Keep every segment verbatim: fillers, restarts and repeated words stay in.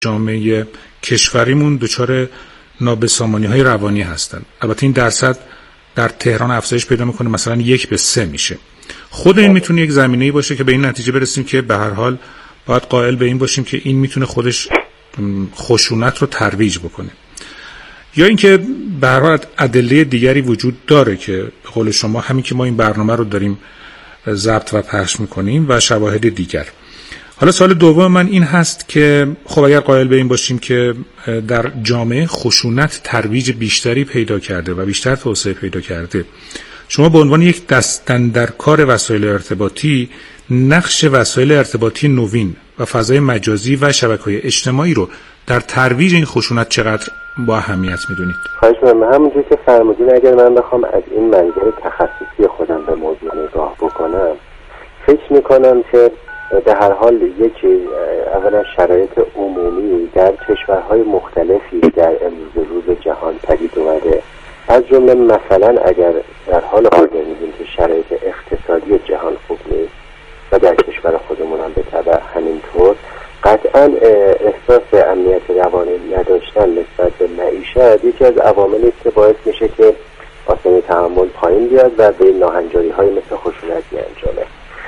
جامعه کشوریمون دچار نابسامانی‌های روانی هستن. البته این درصد در تهران افزایش پیدا میکنه، مثلا یک به سه میشه. خود این میتونه یک زمینه‌ای باشه که به این نتیجه برسیم که به هر حال باید قائل به این باشیم که این میتونه خودش خشونت رو ترویج بکنه، یا اینکه به هر حال ادله دیگری وجود داره که به قول شما همین که ما این برنامه رو داریم ضبط و پخش میکنیم و شواهد دیگر. حالا سوال دوم من این هست که خب اگر قائل به این باشیم که در جامعه خشونت ترویج بیشتری پیدا کرده و بیشتر توسعه پیدا کرده، شما به عنوان یک دستاندرکار وسایل ارتباطی نقش وسایل ارتباطی نوین و فضای مجازی و شبکه‌های اجتماعی رو در ترویج این خشونت چقدر با اهمیت میدونید؟ خواهش می‌کنم. همونجوری که فرمودین، اگر من بخوام از این منظر تخصصی خودم به موضوع نگاه بکنم، فکر می‌کنم که در هر حال یکی اولا شرایط عمومی در کشورهای مختلفی در امروز روز جهان پدید اومده، از جمله مثلا اگر در حال حاضر می‌بینیم که شرایط اقتصادی جهان خوب نیست و در کشور خودمون هم به تبع همینطور، قطعا احساس امنیت روانی نداشتن نسبت به معیشت یکی از عواملی است که باعث میشه که آسانی تحمل پایین بیاد و به ناهنجاری‌های مثل خشونت انجامه.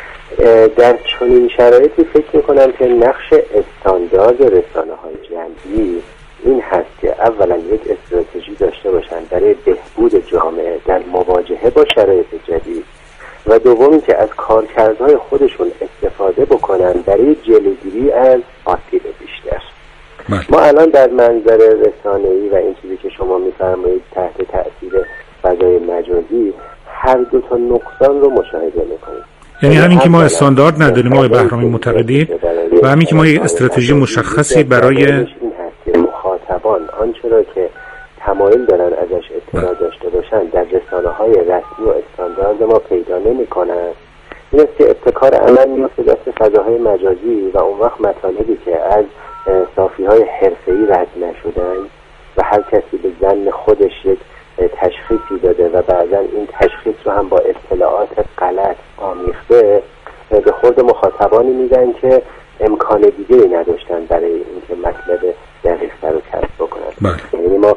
در چنین شرایطی فکر میکنم که نقش استاندارد رسانه‌های جمعی این هست که اولا یک استراتژی داشته باشند برای بهبود جامعه در مواجهه با شرایط جدید، و دومی که از کارکردهای خودشون استفاده بکنن برای جلوگیری از آسیب بیشتر. مال. ما الان در منظر رسانه‌ای و این چیزی که شما می‌فرمایید تحت تأثیر فضای مجازی هر دو تا نقصان رو مشاهده می‌کنیم. یعنی همین که ما استاندارد نداریم آقای بهرامی معتقدید و همین که ما یک استراتژی مشخصی برای این هست که مخاطبان آنچه را که تمایل دارن ازش اطلاع داشته باشن در رسانه‌های رسمی و استاندارد ما پیدا نمی‌کنن. این است که ابتکار عمل میفته دست فضاهای مجازی و اون وقت مطالبی که از صافی‌های حرفه‌ای رد نشدن و هر کسی به ظن خودش یک تشخیصی داده و بعضا این تشخیص رو هم با اطلاعات غلط آمیخته به خورد مخاطبانی میدن که امکان دیگری نداشتن برای اینکه مطلب دقیق‌تر رو کسب بکنن. یعنی ما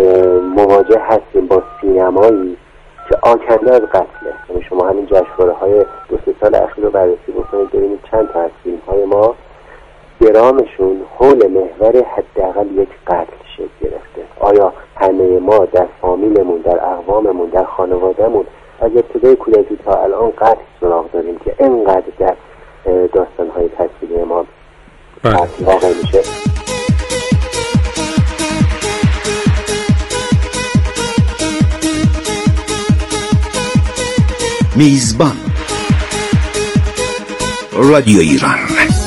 مواجه هستیم با سینمایی که آکنده از قتله. یعنی شما همین جشنواره‌های دو سه سال اخیر رو بررسی بکنید ببینید چند تا از فیلم‌های ما درامشون حول محور حداقل یک قتل شکل گرفته. آیا همه ما در فامیلمون، در اقواممون، در خانوادهمون از ابتدای کودکی تا الان قتل سراغ داریم که اینقدر در داستان‌های تصویری ما قتل واقع میشه؟ میزبان رادیو ایران.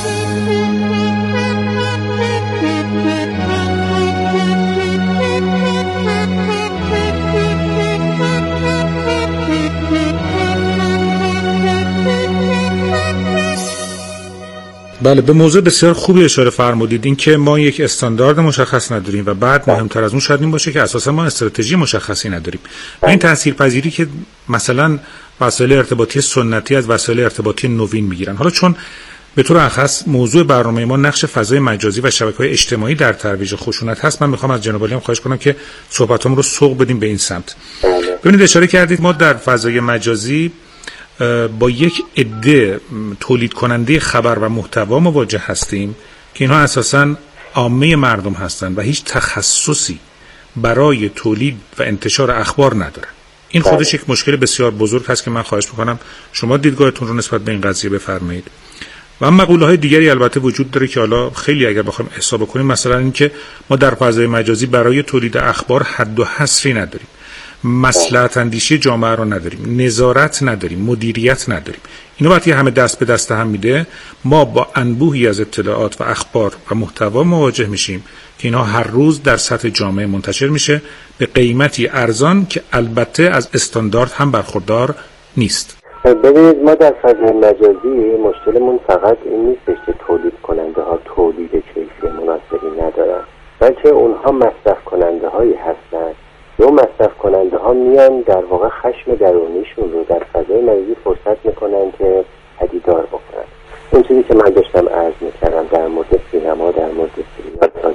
بله، به موضوع بسیار خوبی اشاره فرمودید، این که ما یک استاندارد مشخص نداریم و بعد مهمتر از اون شاید این باشه که اساسا ما استراتژی مشخصی نداریم و این تاثیرپذیری که مثلا وسایل ارتباطی سنتی از وسایل ارتباطی نوین میگیرن. حالا چون به طور اخص موضوع برنامه ما نقش فضای مجازی و شبکه‌های اجتماعی در ترویج خشونت هست، من میخوام از جناب عالی هم خواهش کنم که صحبتامون رو سوق بدیم به این سمت. ببینید اشاره کردید ما در فضای مجازی با یک عده تولید کننده خبر و محتوا مواجه هستیم که اینها اساساً عامه مردم هستند و هیچ تخصصی برای تولید و انتشار اخبار ندارن. این خودش یک مشکل بسیار بزرگ هست که من خواهش میکنم شما دیدگاهتون رو نسبت به این قضیه بفرمایید. و مقوله های دیگری البته وجود داره که حالا خیلی اگر بخوایم حساب کنیم، مثلا این که ما در فضای مجازی برای تولید اخبار حد و حصری نداریم، مصلحت اندیشی جامعه رو نداریم، نظارت نداریم، مدیریت نداریم. اینو وقتی همه دست به دست هم میده، ما با انبوهی از اطلاعات و اخبار و محتوا مواجه میشیم که اینا هر روز در سطح جامعه منتشر میشه به قیمتی ارزان که البته از استاندارد هم برخوردار نیست. ببینید ما در فضای مجازی مشکلمون فقط این نیست که تولید کننده ها تولید کیفی مناسبی ندارن، بلکه اونها مصرف کننده هایی هستن. دو مصرف کننده ها میان در واقع خشم درونیشون رو در فضای مجازی فرصت میکنن که پدیدار بکنن. اون چیزی که من داشتم عرض میکردم در مورد سینما، در مورد سینما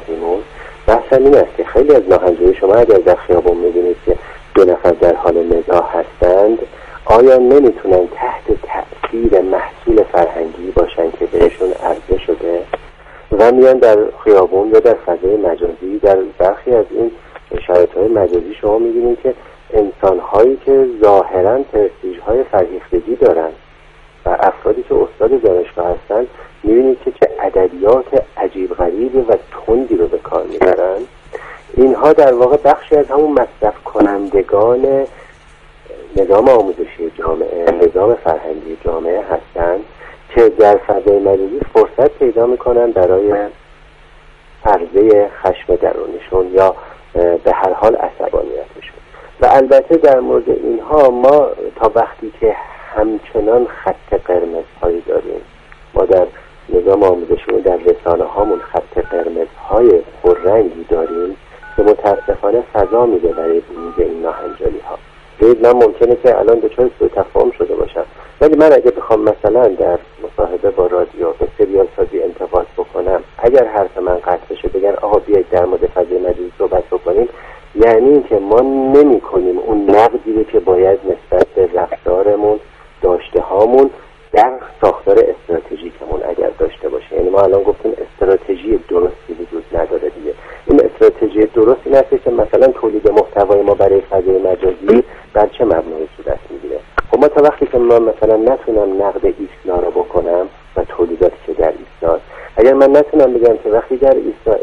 هم این است که خیلی از ناهنجاری شما اگر در خیابون می‌بینید که دو نفر در حال نزاع هستند، آیا نمیتونن تحت تأثیر محصول فرهنگی باشن که بهشون عرضه شده و میان در خیابون یا در فضای مجازی؟ در برخی از این شرایط‌های مجازی شما می‌بینید که انسان‌هایی که ظاهراً پرستیژهای فرهیختگی دارن و افرادی که استاد دانشگاه هستند، می‌بینید که چه ادبیات عجیب غریبی و تندی رو به کار می‌برن. اینها در واقع بخشی از همون مصرف کنندگان نظام آموزشی جامعه، نظام فرهنگی جامعه هستند که در فضای مجازی فرصت پیدا میکنن برای عرضه خشم درونشون یا به هر حال عصبانیتشون. و البته در مورد اینها ما تا وقتی که همچنان خط قرمز هایی داریم، ما در نظام آموزشی و در رسانه هامون خط قرمز های پررنگی داریم که متاسفانه فضا میده برای بروز این ناهنجاری ها. ببینید، من ممکنه که الان دچار سوء تفاهم شده باشم، ولی من اگه بخوام مثلا در مصاحبه با رادیو به سریال سازی انتقاد بکنم، اگر حرف من قطع بشه بگن آقا بیایید در مورد فضای مجازی صحبت بکنیم، یعنی اینکه ما نمی کنیم اون نقدی رو که باید نسبت به رفتارمون، داشته هامون در ساختار استراتژیکمون اگر داشته باشه. یعنی ما الان گفتیم استراتژی درستی وجود نداره دیگه. این استراتژی درست این است که مثلا تولید محتوای ما برای فضای مجازی بر چه مبنای صورت میگیره. خب ما تا وقتی که من مثلا نتونم نقد ایسنا رو بکنم و تولیداتی که در ایسنا، اگر من نتونم بگم که وقتی در ایسنا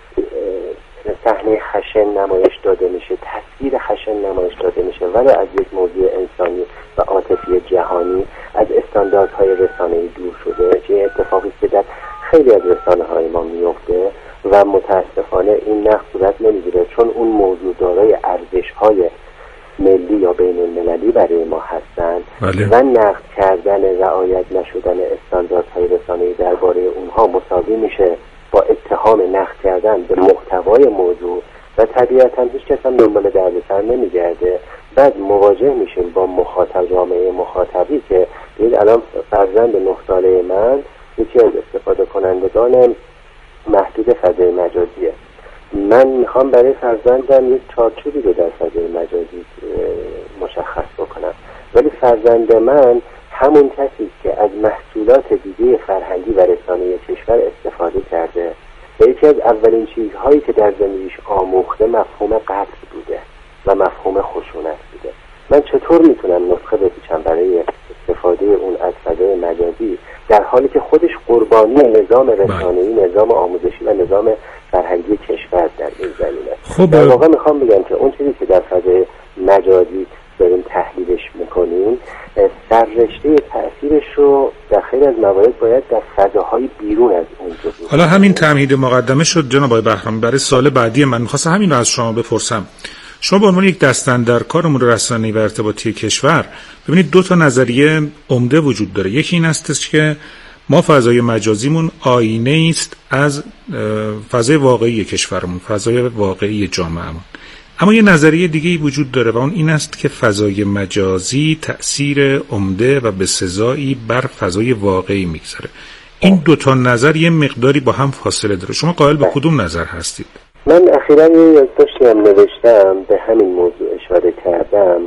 صحنه خشن نمایش داده میشه، تصویر خشن نمایش داده میشه ولی از یک موضوع انسانی و عاطفی جهانی، از استانداردهای رسانه‌ای دور شده، چه اتفاقی که در خیلی از رسانه‌های ما میفته و متاسفانه این نقد صورت نمیگیره، چون اون موضوع دارای ارزش‌های ملی یا بین المللی برای ما هستند و نقد کردن رعایت نشدن استانداردهای رسانه‌ای درباره اونها مساوی میشه با اتهام نقد کردن به محتوای موضوع و طبیعتاً هیچ کس هم دنبال دردسر نمیگرده. بعد مواجه میشیم با مخاطب، جامعه مخاطبی که ببینید الان فرزند نه ساله من یکی از استفاده کنندگان محدود فضای مجازیه. من میخوام برای فرزندم یک چارچوبی رو در فضای مجازی مشخص بکنم، ولی فرزند من همون کسی که از محصولات دیگه فرهنگی و رسانه‌ای کشور استفاده کرده و یکی از اولین چیزهایی که در زندگیش آموخته مفهوم قتل بوده و مفهوم خشونت بوده. من چطور میتونم نسخه بپیچم برای استفاده اون از فضای مجازی در حالی که خودش قربانی نظام رسانه‌ای، نظام آموزشی و نظام فرهنگی کشور در این زمینه؟ خب در واقع میخوام بگم که اون چیزی که در فضای مجازی داریم تحلیلش میکنیم، سررشته تأثیرش رو در خیلی از موارد باید در فضاهای بیرون از اون جزء. حالا همین تمهید مقدمه شد جناب آقای بهرامی. برای سال بعدی من می‌خواستم همین رو از شما بپرسم. شما به عنوان یک دستاندرکار امور رسانه‌ای و ارتباطی کشور، ببینید دو تا نظریه عمده وجود داره. یکی این است که ما فضای مجازیمون آینه است از فضای واقعی کشورمون، فضای واقعی جامعهمون. اما یه نظریه دیگه‌ای وجود داره و اون این است که فضای مجازی تأثیر عمده و بسزایی بر فضای واقعی میگذاره. این دو تا نظر یه مقداری با هم فاصله داره. شما قائل به کدوم نظر هستید؟ من اخیراً یه یادداشتی هم نوشتم، به همین موضوع اشاره کردم.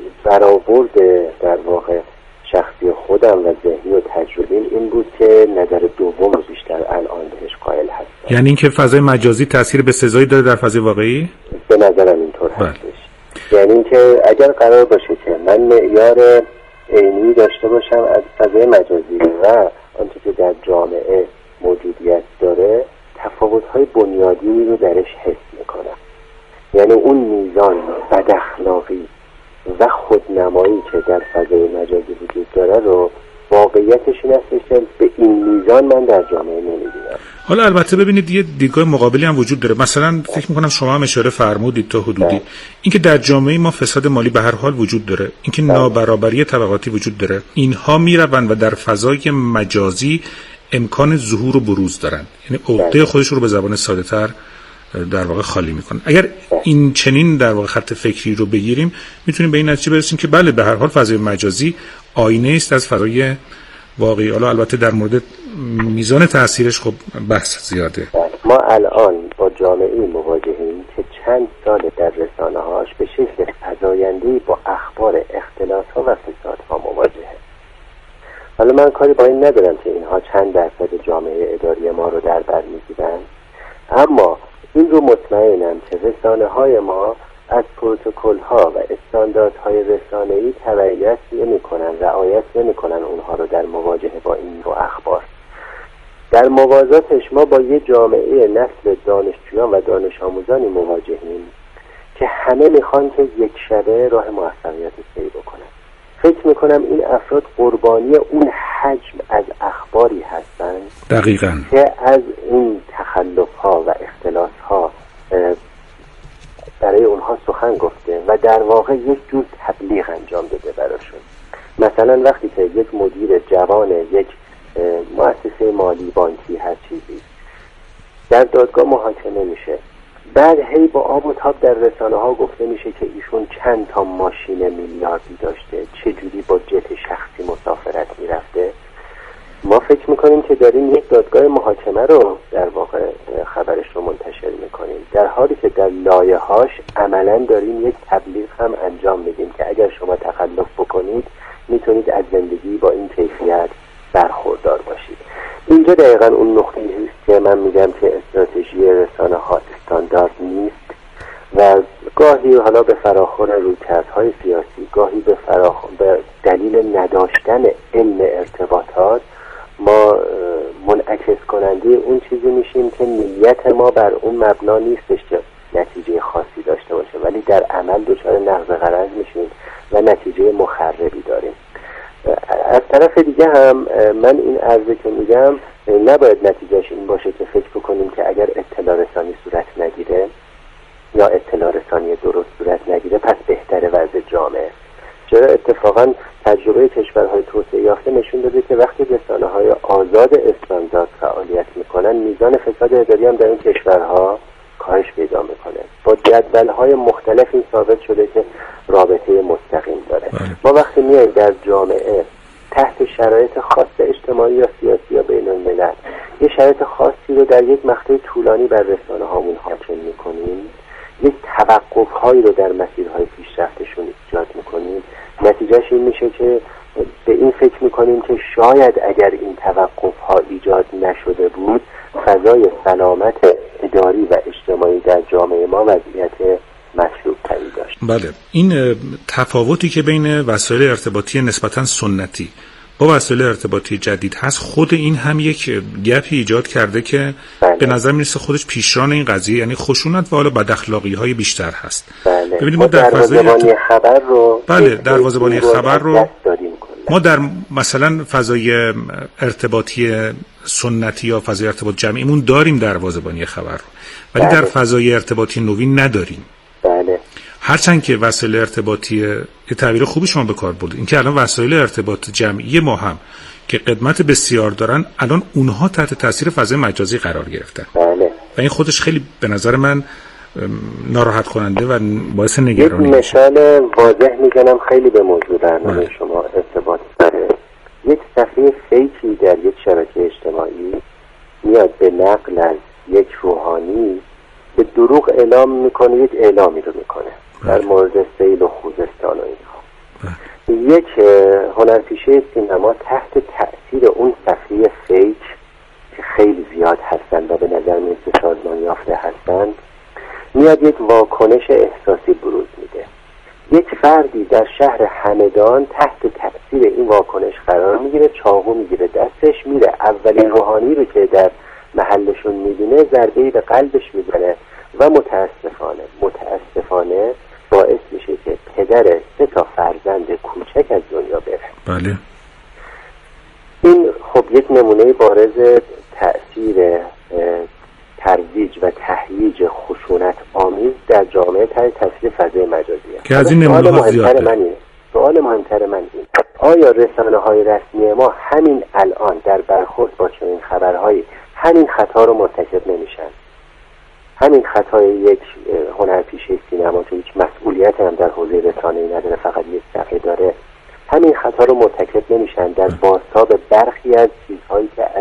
برآورد در واقع شخصی خودم و ذهنی و تجربیم این بود که نظر دوم رو بیشتر الان بهش قائل هستم. یعنی اینکه فضای مجازی تأثیر بسزایی داره در فضای واقعی؟ به نظرم اینطور هستش. یعنی اینکه اگر قرار باشه که من معیار عینی داشته باشم از فضای مجازی و آنچه که در جامعه موجودیت داره، تفاوت‌های بنیادی رو درش حس میکنم. یعنی اون میزان بداخلاقی و خودنمایی که در فضای مجازی وجود داره رو واقعیتش این است که به این میزان من در جامعه نمی‌بینم. حالا البته ببینید یه دیدگاه مقابلی هم وجود داره. مثلا فکر می‌کنم شما هم اشاره فرمودید تا حدودی اینکه در جامعه ما فساد مالی به هر حال وجود داره، اینکه نابرابری طبقاتی وجود داره، اینها میروند و در فضای مجازی امکان ظهور و بروز دارن، یعنی عقده خودش رو به زبان ساده‌تر در واقع خالی میکنه. اگر این چنین در واقع خط فکری رو بگیریم میتونیم به این نتیجه برسیم که بله به هر حال فضای مجازی آینه است از فضای واقعی. حالا البته در مورد میزان تاثیرش خب بحث زیاده. ما الان با جامعه مواجهیم که چند سال در رسانه‌هاش به شکل فزاینده‌ای با اخبار اختلاس‌ها و فسادها مواجهه. حالا من کاری با این ندارم که اینها چند درصد جامعه اداری ما رو در بر می‌گیرن، اما این رو مطمئنم که رسانه‌های ما از پروتکل‌ها و استانداردهای رسانه‌ای تبعیت نمی‌کنن، رعایت نمی‌کنن اونها رو در مواجهه با این نوع اخبار. در موازاتش ما با یه جامعه نسل دانشجویان و دانش آموزانی مواجهیم که همه میخوان که یک شبه راه موفقیت طی بکنن. فکر میکنم این افراد قربانی اون حجم از اخباری هستند دقیقاً که از این تخلف‌ها و اختلاس‌ها برای اونها سخن گفته و در واقع یک جور تبلیغ انجام داده براشون. مثلا وقتی که یک مدیر جوان یک مؤسسه مالی بانکی هر چیزی در دادگاه محاکمه میشه، بعد هی با آب و تاب در رسانه ها گفته میشه که ایشون چند تا ماشین میلیاردی داشته، چجوری با جت شخصی مسافرت میرفته. ما فکر میکنیم که داریم یک دادگاه محاکمه رو در واقع خبرش رو منتشر میکنیم، در حالی که در لایه هاش عملا داریم یک تبلیغ هم انجام میدیم که اگر شما تخلف بکنید میتونید از زندگی با این کیفیت برخوردار باشید. اینجا دقیقا اون نقطه‌ای است که من میگم که استراتژی رسانه ها استاندارد نیست و گاهی حالا به فراخور رویکردهای سیاسی، گاهی به فراخور به دلیل نداشتن علم ارتباطات ما منعکس کننده اون چیزی میشیم که نیت ما بر اون مبنا نیستش که نتیجه خاصی داشته باشه، ولی در عمل دچار نقض غرض میشیم و نتیجه مخربی داریم. از طرف دیگه هم من این عرضه که میگم نباید نتیجهش این باشه که فکر بکنیم که اگر اطلاع رسانی صورت نگیره یا اطلاع رسانی درست صورت نگیره پس بهتره وضع جامعه. چرا اتفاقا تجربه کشورهای توسعه یافته نشون داده که وقتی رسانه‌های آزاد استاندارد فعالیت میکنن میزان فساد اداری هم در این کشورها کاهش پیدا میکنه. با جدول‌های مختلف این ثابت شده که رابطه مستقیم داره. ما وقتی میایم در جامعه تحت شرایط خاص اجتماعی یا سیاسی یا بین الملل یه شرایط خاصی رو در یک مقطع طولانی بر رسانه هامون حاکم میکنیم، یک توقف هایی رو در مسیرهای پیشرفتشون ایجاد میکنیم، نتیجهش این میشه که به این فکر میکنیم که شاید اگر این توقف ها ایجاد نشده بود فضای سلامت اداری و اجتماعی در جامعه ما وضعیت مطلوب تری داشت. بله، این تفاوتی که بین وسایل ارتباطی نسبتاً سنتی با وسایل ارتباطی جدید هست، خود این هم یک گپی ایجاد کرده که بله. به نظر میرسه خودش پیشران این قضیه، یعنی خشونت و حالا بد اخلاقی های بیشتر هست. بله. ببینید ما در فضای ارتب... خبر رو بله دروازه‌بانی خبر رو ما در مثلا فضای ارتباطی سنتی یا فضای ارتباط جمعیمون داریم دروازه‌بانی خبر رو، ولی بله. در فضای ارتباطی نوین نداریم. بله. هرچند که وسایل ارتباطی یه تعبیر خوبی شما به کار بردید، اینکه الان وسایل ارتباط جمعی ما هم که قدمت بسیار دارن الان اونها تحت تاثیر فضای مجازی قرار گرفتن. بله. و این خودش خیلی به نظر من ناراحت کننده و باعث نگرانی یک مثال واضح میزنم خیلی به موضوع برنامه شما ارتباط داره. یک صفحه فیکی در یک شبکه اجتماعی میاد به نقل از یک روحانی به دروغ اعلام میکنه، یک اعلامی رو میکنه در مورد سیل و خوزستان و اینها. یک هنرپیشه سینما تحت تأثیر اون صفحه فیک که خیلی زیاد هستن و به نظر میرسه سازمان یافته هستن میاد یک واکنش احساسی بروز میده. یک فردی در شهر همدان تحت تأثیر این واکنش قرار میگیره، چاقو میگیره دستش، میره اولین روحانی رو که در محلشون میبینه ضربه‌ای به قلبش میزنه و متاسفانه متاسفانه باعث میشه که پدر سه تا فرزند کوچک از دنیا بره. بله. این خب یک نمونه بارز تأثیر ترویج و تهییج خشونت آمیز در جامعه تحت تاثیر فضای مجازیه که از این نمونه ها زیاده. سوال مهمتر من این: آیا رسانه‌های رسمی ما همین الان در برخورد با چنین خبرهایی همین خطا رو مرتکب نمیشن؟ همین خطای یک هنرپیشه سینما که هیچ مسئولیت هم در حوزه رسانه‌ای نداره، فقط یک صفحه داره، همین خطا رو مرتکب نمیشن در بازتاب برخی از چیزهایی که از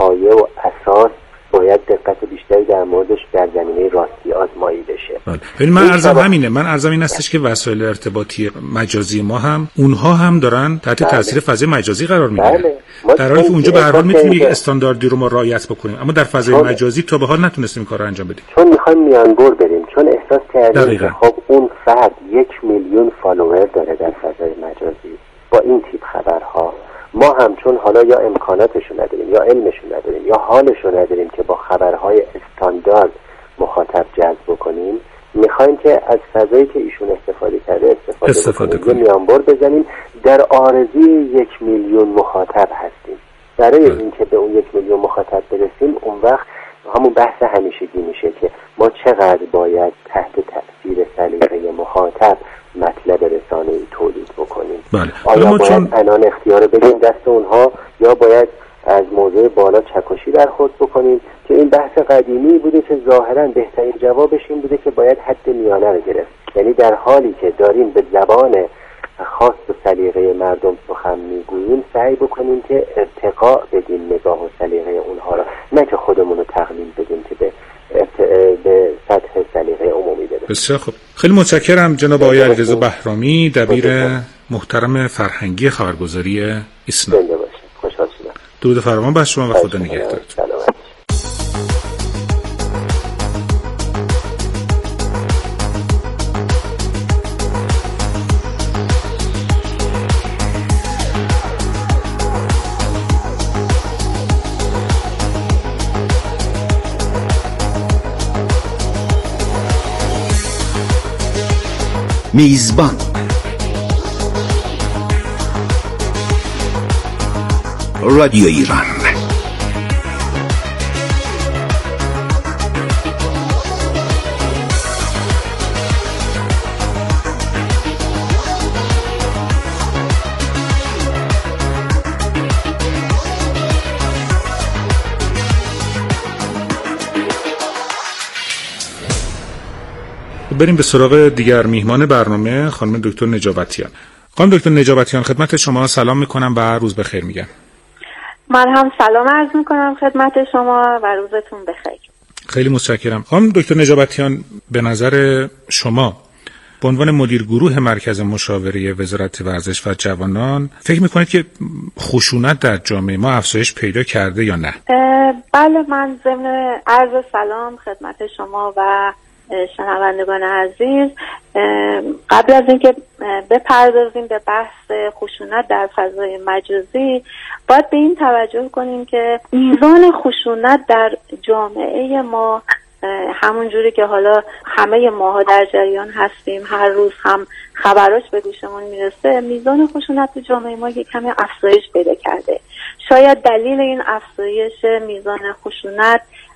پایه و اساس باید دقت بیشتری در موردش در زمینه راستی آزمایی بشه. ببین من عرضم همینه، من عرضم این هستش که وسایل ارتباطی مجازی ما هم اونها هم دارن تحت تاثیر فضای مجازی قرار میگیرن. بله. در حالی که اونجا به هر حال میتونیم یک استانداردی رو ما رعایت بکنیم، اما در فضای چون... مجازی تا به حال نتونستیم این کار رو انجام بدیم. چون میخوایم میانبر بریم، چون احساس کردیم که خب اون فرد یک میلیون فالوور داره در فضای مجازی با این تیپ خبرها، ما هم چون حالا یا امکاناتشو نداریم یا علمشو نداریم یا حالشو نداریم که با خبرهای استاندارد مخاطب جذب بکنیم، میخوایم که از فضایی که ایشون استفاده کرده استفاده, استفاده کنیم، یه میانبر بزنیم. در آرزوی یک میلیون مخاطب هستیم. برای اینکه به اون یک میلیون مخاطب برسیم، اون وقت همون بحث همیشگی میشه که ما چقدر باید تحت تأثیر سلیقه مخاطب مطلب رسانه‌ای تولید بکنیم. بله. آیا باید چون... الان اختیار بدیم دست اونها یا باید از موضوع بالا چکشی در خود بکنیم که این بحث قدیمی بوده که ظاهراً بهترین جوابش این بوده که باید حد میانه رو گرفت. یعنی در حالی که داریم به زبان خاص و سلیقه مردم سخن میگوییم، سعی بکنیم که ارتقاء بدیم نگاه و سلیقه اونها را، نه که خودمون رو تقلیل بدیم که به به سطح سلیقه عمومی برسیم. بسیار خوب. خیلی متشکرم جناب آقای علیرضا بهرامی، دبیر محترم فرهنگی خبرگزاری ایسنا. زنده باشید. خوشحال شدم. درود فراوان بر شما و خدا نگهدارتون. میزبان رادیو ایران. بریم به سراغ دیگر میهمان برنامه، خانم دکتر نجابتیان. خانم دکتر نجابتیان، خدمت شما سلام میکنم و روز بخیر میگم. من هم سلام عرض میکنم خدمت شما و روزتون بخیر. خیلی متشکرم. خانم دکتر نجابتیان، به نظر شما به عنوان مدیر گروه مرکز مشاوره وزارت ورزش و جوانان فکر میکنید که خشونت در جامعه ما افزایش پیدا کرده یا نه؟ بله، من ضمن عرض سلام خدمت شما و شنوندگان عزیز، قبل از اینکه بپردازیم به بحث خشونت در فضای مجازی، باید به این توجه کنیم که میزان خشونت در جامعه ما، همون جوری که حالا همه ماها در جریان هستیم، هر روز هم خبراش به گوشمون میرسه، میزان خشونت در جامعه ما یک کمی افزایش پیدا کرده. شاید دلیل این افزایش میزان خشونت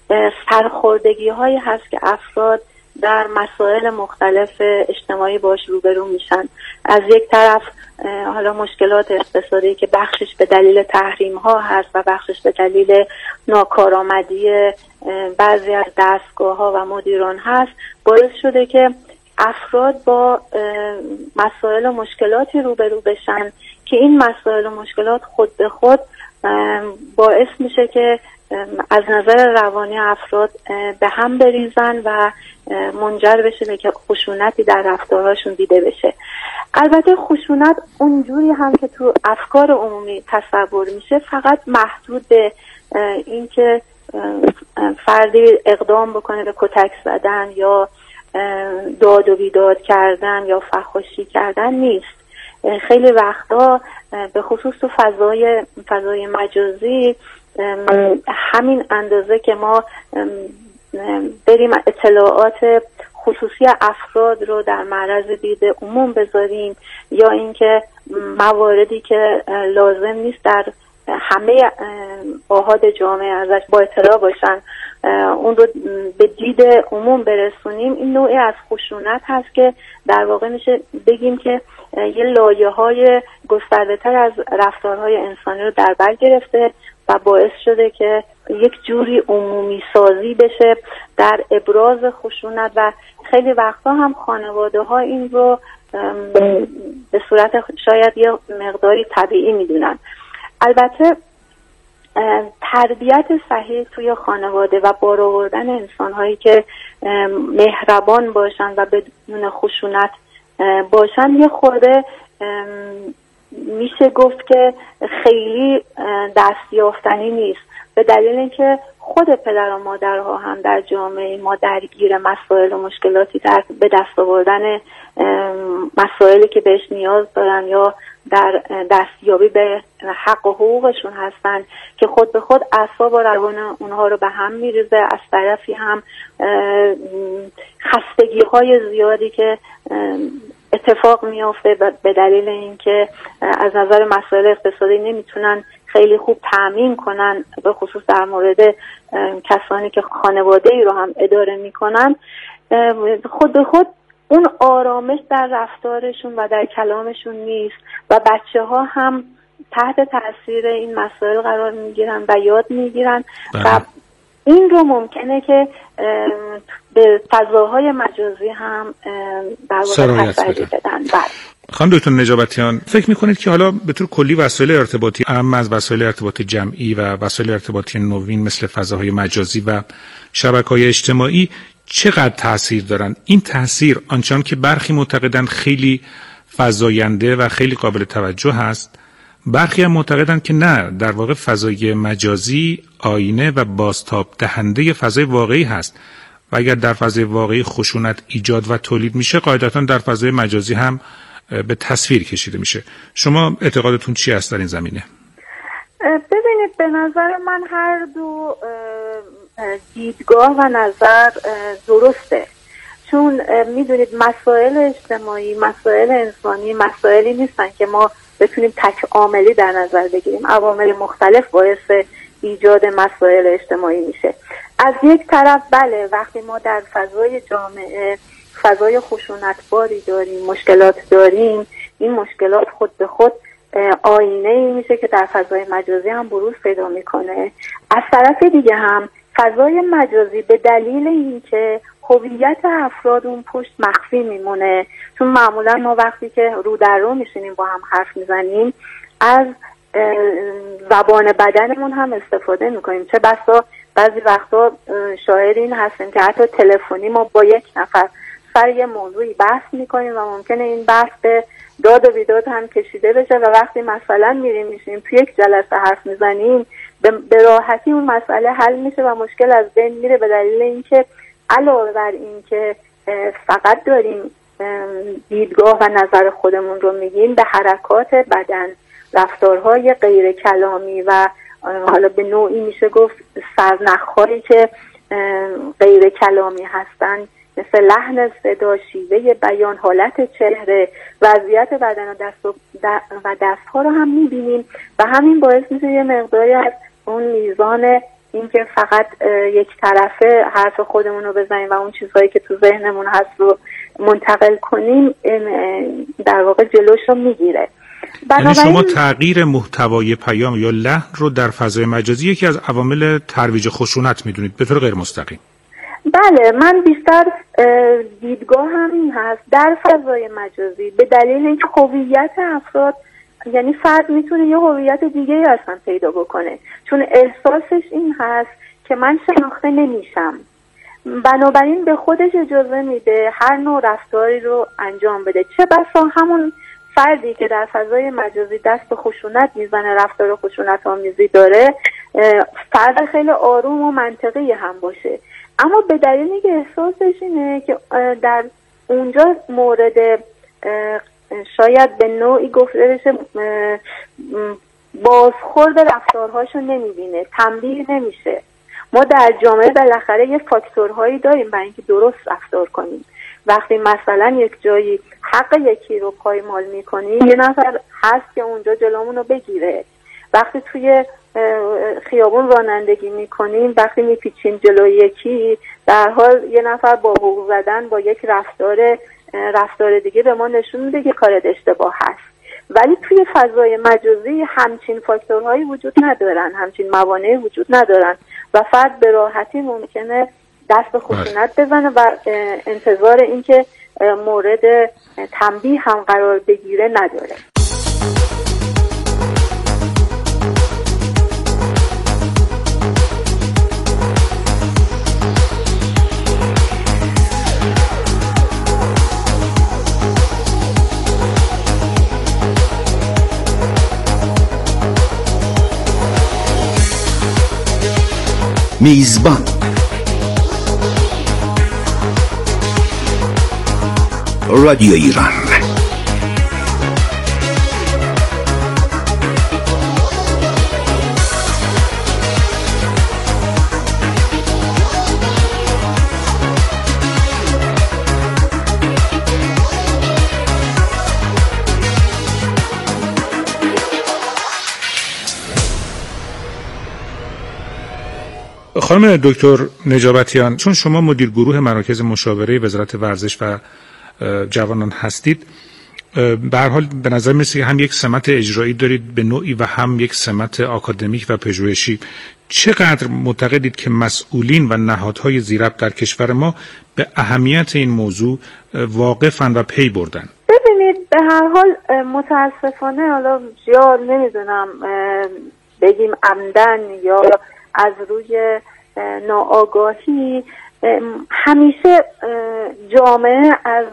سرخوردگی هایی هست که افراد در مسائل مختلف اجتماعی باش روبرو میشن. از یک طرف حالا مشکلات اقتصادی که بخشش به دلیل تحریم ها هست و بخشش به دلیل ناکارآمدی بعضی از دستگاه ها و مدیران هست، باعث شده که افراد با مسائل و مشکلاتی روبرو بشن که این مسائل و مشکلات خود به خود باعث میشه که از نظر روانی افراد به هم بریزن و منجر بشه به که خشونتی در رفتارهاشون دیده بشه. البته خشونت اونجوری هم که تو افکار عمومی تصور میشه فقط محدود به این که فردی اقدام بکنه به کتک زدن یا داد و بیداد کردن یا فحاشی کردن نیست. خیلی وقتا به خصوص تو فضای فضای مجازی همین اندازه که ما بریم اطلاعات خصوصی افراد رو در معرض دید عموم بذاریم یا اینکه مواردی که لازم نیست در همه آحاد جامعه ازش با اطلاع باشن اون رو به دید عموم برسونیم، این نوعی از خشونت هست که در واقع میشه بگیم که یه لایه‌های گسترده‌تر از رفتارهای انسانی رو در بر گرفته و باعث شده که یک جوری عمومی سازی بشه در ابراز خشونت و خیلی وقتا هم خانواده ها این رو به صورت شاید یه مقداری طبیعی میدونن. البته تربیت صحیح توی خانواده و بار آوردن انسان‌هایی که مهربان باشن و بدون خشونت باشن یه خورده میشه گفت که خیلی دستیافتنی نیست، به دلیل اینکه خود پدر و مادرها هم در جامعه ما درگیر مسائل و مشکلاتی در به دست آوردن مسائلی که بهش نیاز دارن یا در دستیابی به حق و حقوقشون هستن که خود به خود اعصاب و روان اونها رو به هم میریزه. از طرفی هم خستگی های زیادی که اتفاق میافته به دلیل اینکه از نظر مسائل اقتصادی نمیتونن خیلی خوب تأمین کنن، به خصوص در مورد کسانی که خانواده ای رو هم اداره میکنن، خود به خود اون آرامش در رفتارشون و در کلامشون نیست و بچه ها هم تحت تاثیر این مسائل قرار میگیرن و یاد میگیرن و این رو ممکنه که به فضاهای مجازی هم در واقع تسریع بدن. خانم دکتر نجابتیان، فکر میکنید که حالا به طور کلی وسایل ارتباطی اما از وسایل ارتباطی جمعی و وسایل ارتباطی نوین مثل فضاهای مجازی و شبکه‌های اجتماعی چقدر تأثیر دارن؟ این تأثیر آنچنان که برخی معتقدند خیلی فزاینده و خیلی قابل توجه هست، برخی هم معتقدند که نه، در واقع فضای مجازی آینه و بازتاب دهنده فضای واقعی هست و اگر در فضای واقعی خشونت ایجاد و تولید میشه، قاعدتاً در فضای مجازی هم به تصویر کشیده میشه. شما اعتقادتون چی است در این زمینه؟ ببینید، به نظر من هر دو دیدگاه و نظر درسته، چون میدونید مسائل اجتماعی، مسائل انسانی مسائلی نیستن که ما بتونیم تک عاملی در نظر بگیریم. عوامل مختلف باعث ایجاد مسائل اجتماعی میشه. از یک طرف بله، وقتی ما در فضای جامعه فضای خشونتباری داریم، مشکلات داریم، این مشکلات خود به خود آینه ای میشه که در فضای مجازی هم بروز پیدا میکنه. از طرف دیگه هم فضای مجازی به دلیل اینکه هویت افراد اون پشت مخفی میمونه، چون معمولا ما وقتی که رو در رو میشینیم با هم حرف میزنیم از زبان بدنمون هم استفاده میکنیم. چه بسا بعضی وقتا شاهد این هستیم که حتی تلفنی ما با یک نفر سر یه موضوعی بحث میکنیم و ممکنه این بحث به داد و بیداد هم کشیده بشه و وقتی مثلا میریم میشیم تو یک جلسه حرف میزنیم به راحتی اون مسئله حل میشه و مشکل از بین میره، به دلیل اینکه علاوه بر این که فقط داریم دیدگاه و نظر خودمون رو میگیم، به حرکات بدن، رفتارهای غیر کلامی و حالا به نوعی میشه گفت سرنخ‌هایی که غیر کلامی هستن، مثل لحن صدا، شیوه بیان، حالت چهره، وضعیت بدن و دست و, و دستها رو هم میبینیم و همین باعث میشه یه مقداری از اون میزان اینکه فقط یک طرفه حرف خودمون رو بزنیم و اون چیزهایی که تو ذهنمون هست رو منتقل کنیم در واقع جلوش رو میگیره. یعنی شما تغییر محتوای پیام یا لحن رو در فضای مجازی یکی از عوامل ترویج خشونت میدونید به طور غیر مستقیم؟ بله، من بیشتر دیدگاه هم این هست در فضای مجازی به دلیل اینکه هویت افراد، یعنی فرد میتونه یه هویت دیگه ای اصلا پیدا بکنه، چون احساسش این هست که من شناخته نمیشم، بنابراین به خودش اجازه میده هر نوع رفتاری رو انجام بده. چه بسا همون فردی که در فضای مجازی دست به خشونت میزنه، رفتار خشونت آمیزی داره، فرد خیلی آروم و منطقی هم باشه، اما به دلیل اینکه احساسش اینه که در اونجا مورد شاید به نوعی گفته بشه بازخورد رفتارهاشو نمیبینه، تنبیه نمیشه. ما در جامعه بالاخره یه فاکتورهایی داریم برای اینکه درست رفتار کنیم. وقتی مثلا یک جایی حق یکی رو پایمال میکنیم، یه نفر هست که اونجا جلومون رو بگیره. وقتی توی خیابون رانندگی میکنیم، وقتی میپیچیم جلوی یکی، در حال یه نفر با بوق زدن با یک رفتار رفتار دیگه به ما نشون میده که کار اشتباه هست. ولی توی فضای مجازی همچین فاکتورهایی وجود ندارن، همچین موانعی وجود ندارن و فرد به راحتی ممکنه دست به خشونت بزنه و انتظار اینکه مورد تنبیه هم قرار بگیره نداره. میزبان رادیو ایران. خانم دکتر نجابتیان، چون شما مدیر گروه مراکز مشاوره وزارت ورزش و جوانان هستید، به هر حال به نظر میرسه هم یک سمت اجرایی دارید به نوعی و هم یک سمت آکادمیک و پژوهشی. چقدر معتقدید که مسئولین و نهادهای ذی‌ربط در کشور ما به اهمیت این موضوع واقفن و پی بردن؟ ببینید، به هر حال متاسفانه، حالا یا نمیدونم بگیم عمدن یا از روی ناآگاهی، همیشه جامعه از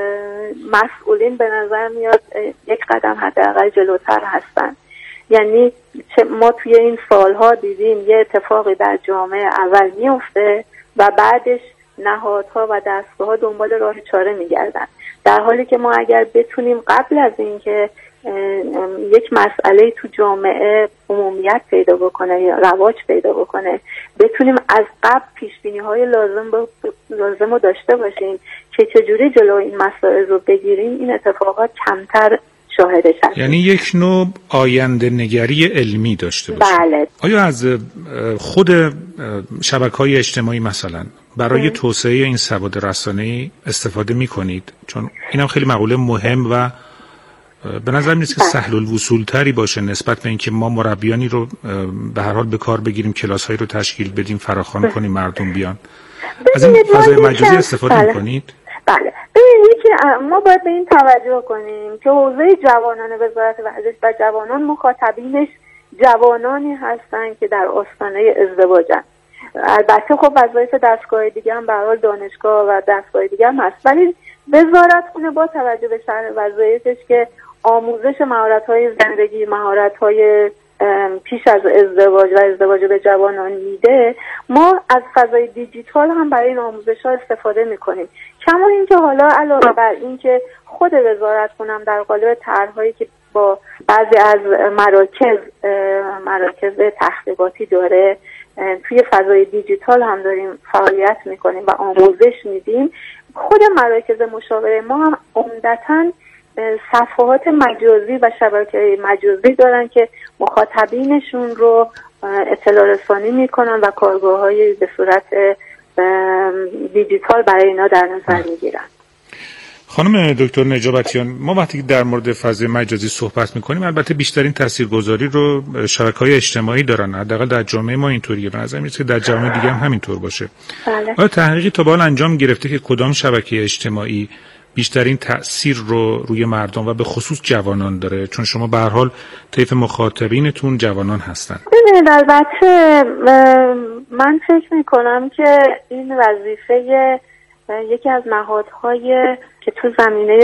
مسئولین به نظر میاد یک قدم حداقل جلوتر هستن. یعنی ما توی این سالها دیدیم یه اتفاقی در جامعه اول میفته و بعدش نهادها و دستگاه‌ها دنبال راه چاره میگردن، در حالی که ما اگر بتونیم قبل از اینکه یک مسئله تو جامعه عمومیت پیدا بکنه یا رواج پیدا بکنه بتونیم از قبل پیشبینی‌های لازم با لازم رو داشته باشیم که چجوری جلو این مسائل رو بگیریم، این اتفاقات کمتر شاهدش هستیم. یعنی یک نوع آینده نگری علمی داشته باشیم. بله. آیا از خود شبکه‌های اجتماعی مثلا برای ام. توسعه این سواد رسانه‌ای استفاده می‌کنید؟ چون اینم خیلی مقوله مهم و به نظر میاد که سهل الوصول تری باشه نسبت به اینکه ما مربیانی رو به هر حال به کار بگیریم، کلاس‌هایی رو تشکیل بدیم، فراخوان کنیم، مردم بیان. از این فضای مجازی استفاده بله. می‌کنید؟ بله. ببینید که ما باید به این توجه کنیم که حوزه جوانان وزارت ورزش و جوانان مخاطبینش جوانانی هستن که در آستانه ازدواجن. البته خب وظایف دستگاه دیگه هم به هر حال دانشگاه و دستگاه دیگه هم هست، ولی وزارتخونه با توجه به شرح وظایفش که آموزش مهارت‌های زندگی، مهارت‌های پیش از ازدواج و ازدواج به جوانان میده، ما از فضای دیجیتال هم برای این آموزش‌ها استفاده می‌کنیم. کما اینکه حالا علاوه بر این که خود وزارتخونه هم در قالب طرح‌هایی که با بعضی از مراکز مراکز تحقیقاتی داره، توی فضای دیجیتال هم داریم فعالیت می‌کنیم و آموزش میدیم. خود مراکز مشاوره ما هم عمدتاً صفحات مجازی و شبکه‌های مجازی دارن که مخاطبینشون رو اطلاع رسانی میکنن و کارگاه‌های به صورت دیجیتال برای اینا در نظر میگیرن. خانم دکتر نجابتیان، ما وقتی که در مورد فضای مجازی صحبت میکنیم البته بیشترین تاثیرگذاری رو شبکه‌های اجتماعی دارن، حداقل در جامعه ما اینطوریه، به نظر میاد که در جامعه دیگه هم همینطور باشه. بله. آیا تحقیقی تا به حال انجام گرفته که کدام شبکه اجتماعی بیشترین تأثیر رو روی مردم و به خصوص جوانان داره؟ چون شما به هر حال طیف مخاطبینتون جوانان هستن. ببینید، البته من فکر میکنم که این وظیفه یکی از نهادهای که تو زمینه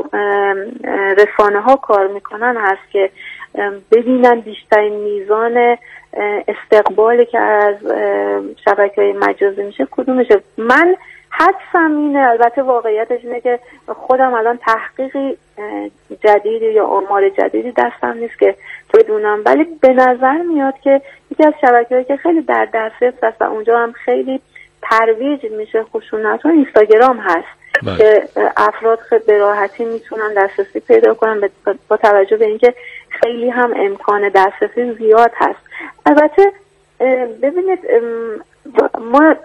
رسانه ها کار میکنن هست که ببینن بیشترین میزان استقبالی که از شبکه‌های مجازی میشه کدومشه. من حدسم اینه، البته واقعیتش اینه که خودم الان تحقیقی جدیدی یا آمار جدیدی دستم نیست که بدونم، ولی به نظر میاد که یکی از شبکه‌هایی که خیلی در دسترس هست و اونجا هم خیلی ترویج میشه خشونت و اینستاگرام هست باید. که افراد خیلی به راحتی میتونن دسترسی پیدا کنن با توجه به اینکه خیلی هم امکان دسترسی زیاد هست. البته ببینید، ما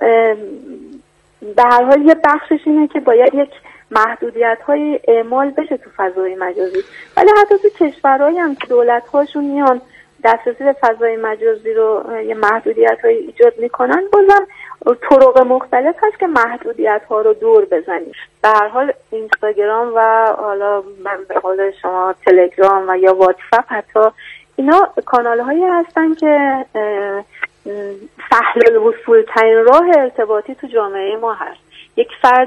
به هر حال یه بخشش اینه که باید یک محدودیت‌های اعمال بشه تو فضای مجازی، ولی حتی تو کشورهایی هم که دولت‌هاشون میان دسترسی به فضای مجازی رو یه محدودیت‌های ایجاد میکنن، بازم طرق مختلف هست که محدودیت‌ها رو دور بزنیم. به هر حال اینستاگرام و حالا به قول شما تلگرام و یا واتساپ، حتی اینا کانال‌هایی هستن که سهل الوصول ترین راه ارتباطی تو جامعه ما هست. یک فرد